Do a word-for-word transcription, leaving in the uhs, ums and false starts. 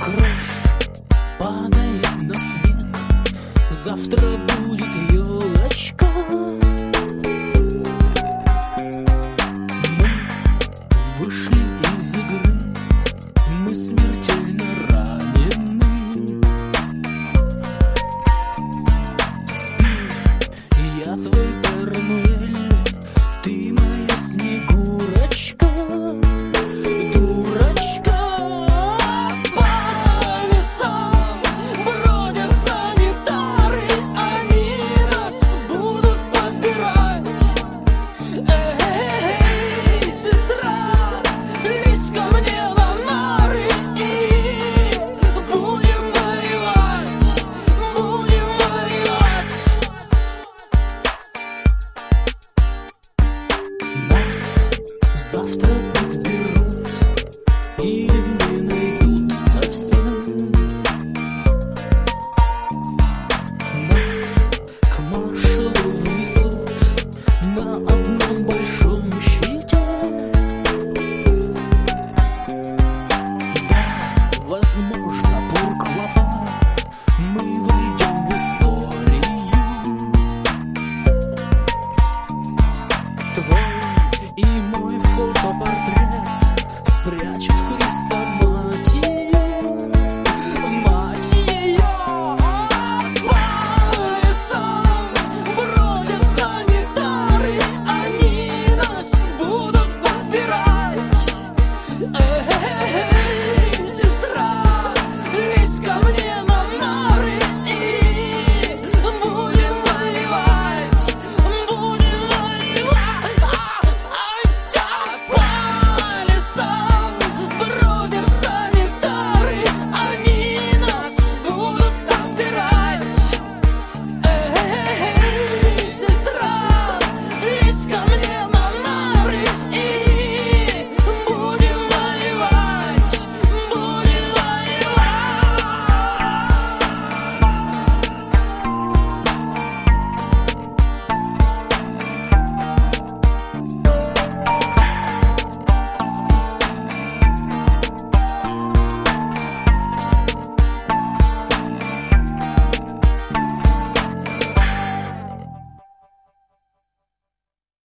Кровь падает на снег, завтра будет елочка. Мы вышли из игры, мы смертельно ранены. Спи, я твой Эрмуэль, ты моя Снегурочка. Дурочка, по лесам бродят санитары, они нас будут подбирать. Эй, сестра, лезь ко мне на нары и будем воевать, будем воевать. Нас завтра подберут или не найдут совсем. Нас к маршалу внесут на одном большом щите. Да, возможно.